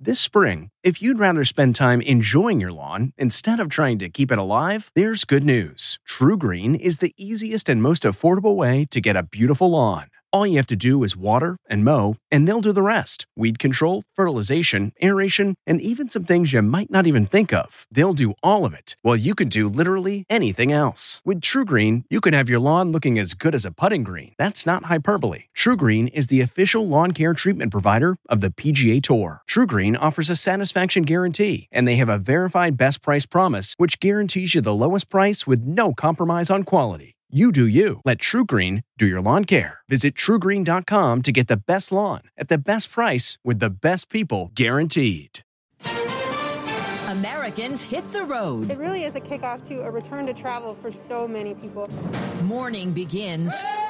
This spring, if you'd rather spend time enjoying your lawn instead of trying to keep it alive, there's good news. TruGreen is the easiest and most affordable way to get a beautiful lawn. All you have to do is water and mow, and they'll do the rest. Weed control, fertilization, aeration, and even some things you might not even think of. They'll do all of it, while you can do literally anything else. With TruGreen, you can have your lawn looking as good as a putting green. That's not hyperbole. TruGreen is the official lawn care treatment provider of the PGA Tour. TruGreen offers a satisfaction guarantee, and they have a verified best price promise, which guarantees you the lowest price with no compromise on quality. You do you. Let TruGreen do your lawn care. Visit TruGreen.com to get the best lawn at the best price with the best people guaranteed. Americans hit the road. It really is a kickoff to a return to travel for so many people. Morning begins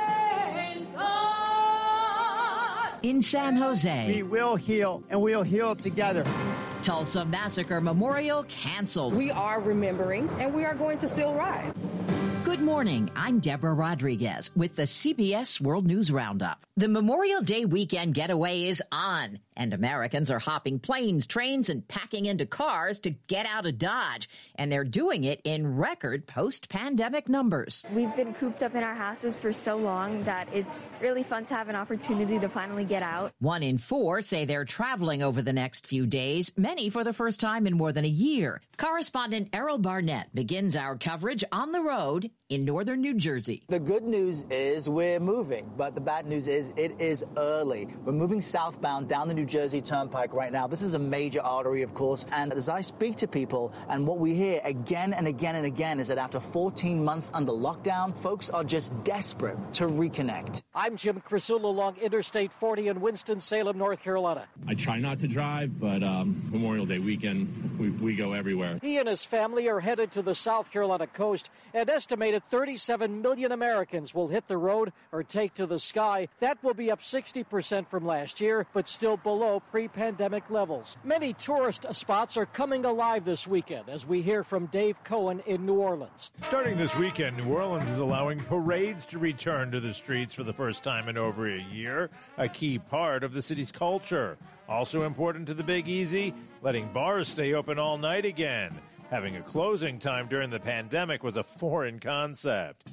in San Jose. We will heal, and we'll heal together. Tulsa Massacre Memorial canceled. We are remembering, and we are going to still rise. Good morning. I'm Deborah Rodriguez with the CBS World News Roundup. The Memorial Day weekend getaway is on, and Americans are hopping planes, trains, and packing into cars to get out of Dodge. And they're doing it in record post-pandemic numbers. We've been cooped up in our houses for so long that it's really fun to have an opportunity to finally get out. 1 in 4 say they're traveling over the next few days, many for the first time in more than a year. Correspondent Errol Barnett begins our coverage on the road in northern New Jersey. The good news is we're moving, but the bad news is it is early. We're moving southbound down the New Jersey Turnpike right now. This is a major artery, of course, and as I speak to people, and what we hear again and again and again is that after 14 months under lockdown, folks are just desperate to reconnect. I'm Jim Crisula along Interstate 40 in Winston-Salem, North Carolina. I try not to drive, but Memorial Day weekend, we go everywhere. He and his family are headed to the South Carolina coast. An estimated 37 million Americans will hit the road or take to the sky. That will be up 60% from last year, but still below pre-pandemic levels. Many tourist spots are coming alive this weekend, as we hear from Dave Cohen in New Orleans. Starting this weekend, New Orleans is allowing parades to return to the streets for the first time in over a year, a key part of the city's culture. Also important to the Big Easy, letting bars stay open all night again. Having a closing time during the pandemic was a foreign concept.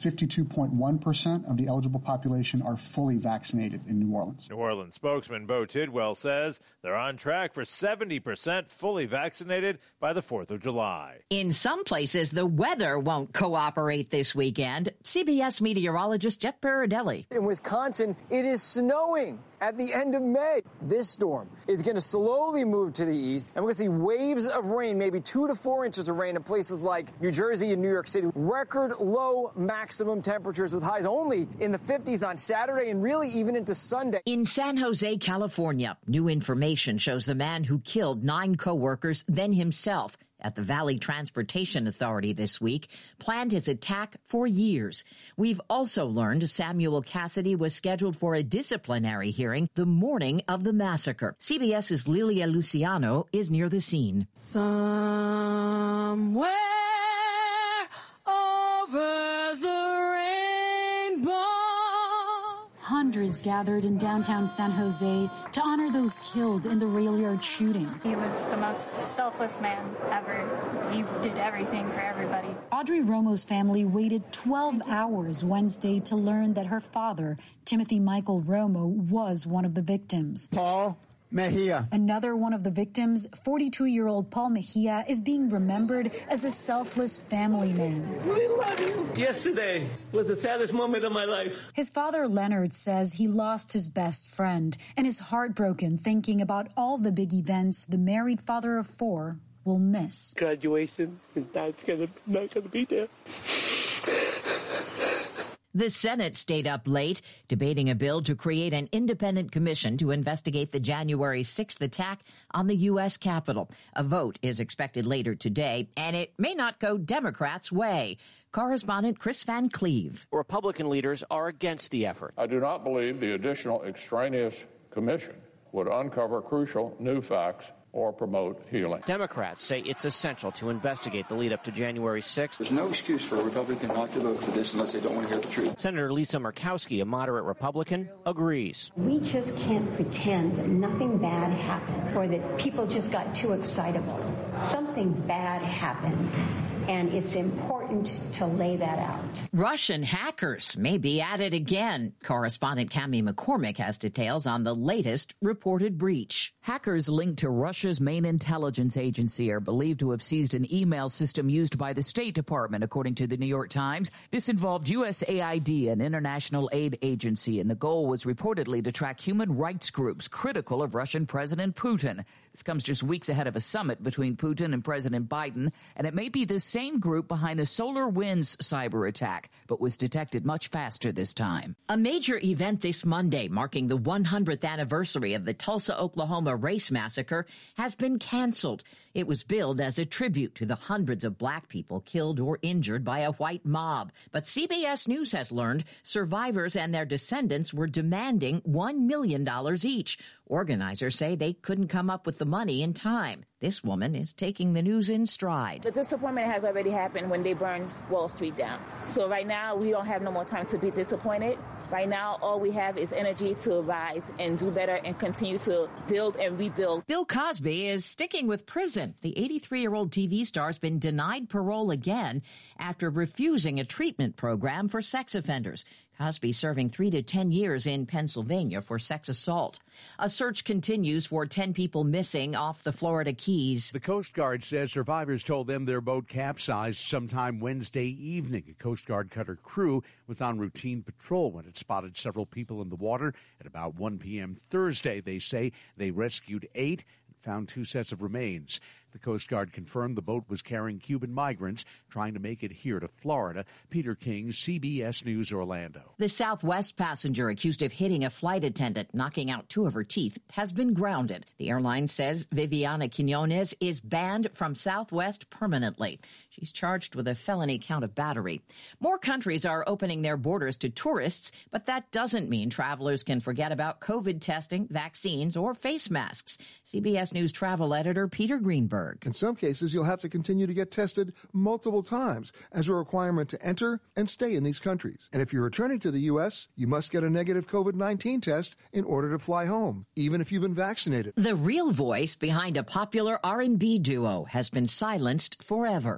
52.1% of the eligible population are fully vaccinated in New Orleans. New Orleans spokesman Bo Tidwell says they're on track for 70% fully vaccinated by the 4th of July. In some places, the weather won't cooperate this weekend. CBS meteorologist Jeff Paradelli. In Wisconsin, it is snowing at the end of May. This storm is going to slowly move to the east, and we're going to see waves of rain, maybe 2 to 4 inches of rain in places like New Jersey and New York City. Record low maximum temperatures with highs only in the 50s on Saturday and really even into Sunday. In San Jose, California, new information shows the man who killed 9 co-workers, then himself, at the Valley Transportation Authority this week, planned his attack for years. We've also learned Samuel Cassidy was scheduled for a disciplinary hearing the morning of the massacre. CBS's Lilia Luciano is near the scene. Somewhere over the rainbow. Hundreds gathered in downtown San Jose to honor those killed in the rail yard shooting. He was the most selfless man ever. He did everything for everybody. Audrey Romo's family waited 12 hours Wednesday to learn that her father, Timothy Michael Romo, was one of the victims. Paul Mejia. Another one of the victims, 42-year-old Paul Mejia, is being remembered as a selfless family man. We love you. Yesterday was the saddest moment of my life. His father, Leonard, says he lost his best friend and is heartbroken thinking about all the big events the married father of 4 will miss. Graduation, his dad's not gonna be there. The Senate stayed up late, debating a bill to create an independent commission to investigate the January 6th attack on the U.S. Capitol. A vote is expected later today, and it may not go Democrats' way. Correspondent Chris Van Cleve. Republican leaders are against the effort. I do not believe the additional extraneous commission would uncover crucial new facts or promote healing. Democrats say it's essential to investigate the lead up to January 6th. There's no excuse for a Republican not to vote for this unless they don't want to hear the truth. Senator Lisa Murkowski, a moderate Republican, agrees. We just can't pretend that nothing bad happened or that people just got too excitable. Something bad happened, and it's important to lay that out. Russian hackers may be at it again. Correspondent Cami McCormick has details on the latest reported breach. Hackers linked to Russia's main intelligence agency are believed to have seized an email system used by the State Department, according to the New York Times. This involved USAID, an international aid agency, and the goal was reportedly to track human rights groups critical of Russian President Putin. This comes just weeks ahead of a summit between Putin and President Biden, and it may be the same group behind the SolarWinds cyber attack, but was detected much faster this time. A major event this Monday, marking the 100th anniversary of the Tulsa, Oklahoma race massacre, has been canceled. It was billed as a tribute to the hundreds of black people killed or injured by a white mob. But CBS News has learned survivors and their descendants were demanding $1 million each. Organizers say they couldn't come up with the money in time. This woman is taking the news in stride. The disappointment has already happened when they burned Wall Street down. So right now, we don't have no more time to be disappointed. Right now, all we have is energy to rise and do better and continue to build and rebuild. Bill Cosby is sticking with prison. The 83-year-old TV star has been denied parole again after refusing a treatment program for sex offenders. Cosby serving 3 to 10 years in Pennsylvania for sex assault. A search continues for 10 people missing off the Florida Keys. The Coast Guard says survivors told them their boat capsized sometime Wednesday evening. A Coast Guard cutter crew was on routine patrol when it spotted several people in the water. At about 1 p.m. Thursday, they say they rescued 8 and found 2 sets of remains. The Coast Guard confirmed the boat was carrying Cuban migrants trying to make it here to Florida. Peter King, CBS News, Orlando. The Southwest passenger accused of hitting a flight attendant, knocking out 2 of her teeth, has been grounded. The airline says Viviana Quinones is banned from Southwest permanently. She's charged with a felony count of battery. More countries are opening their borders to tourists, but that doesn't mean travelers can forget about COVID testing, vaccines, or face masks. CBS News travel editor Peter Greenberg. In some cases, you'll have to continue to get tested multiple times as a requirement to enter and stay in these countries. And if you're returning to the U.S., you must get a negative COVID-19 test in order to fly home, even if you've been vaccinated. The real voice behind a popular R&B duo has been silenced forever.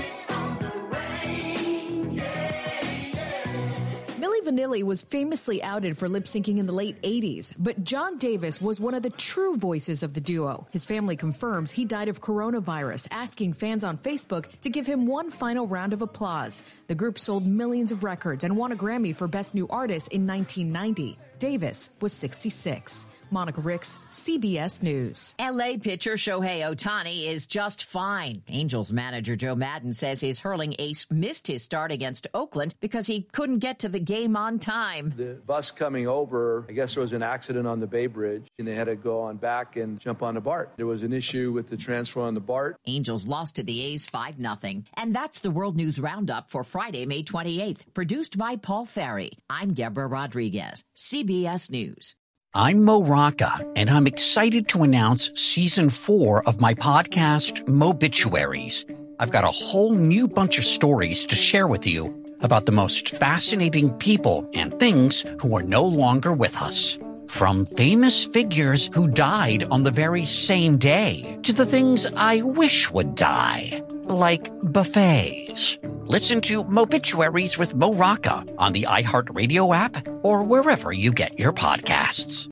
Milli Vanilli was famously outed for lip-syncing in the late 80s, but John Davis was one of the true voices of the duo. His family confirms he died of coronavirus, asking fans on Facebook to give him one final round of applause. The group sold millions of records and won a Grammy for Best New Artist in 1990. Davis was 66. Monica Ricks, CBS News. L.A. pitcher Shohei Ohtani is just fine. Angels manager Joe Maddon says his hurling ace missed his start against Oakland because he couldn't get to the game on time. The bus coming over, I guess there was an accident on the Bay Bridge, and they had to go on back and jump on the BART. There was an issue with the transfer on the BART. Angels lost to the A's 5-0. And that's the World News Roundup for Friday, May 28th, produced by Paul Ferry. I'm Deborah Rodriguez, CBS News. I'm Mo Rocca, and I'm excited to announce Season 4 of my podcast, Mobituaries. I've got a whole new bunch of stories to share with you about the most fascinating people and things who are no longer with us. From famous figures who died on the very same day to the things I wish would die, like buffets. Listen to Mobituaries with Mo Rocca on the iHeartRadio app or wherever you get your podcasts.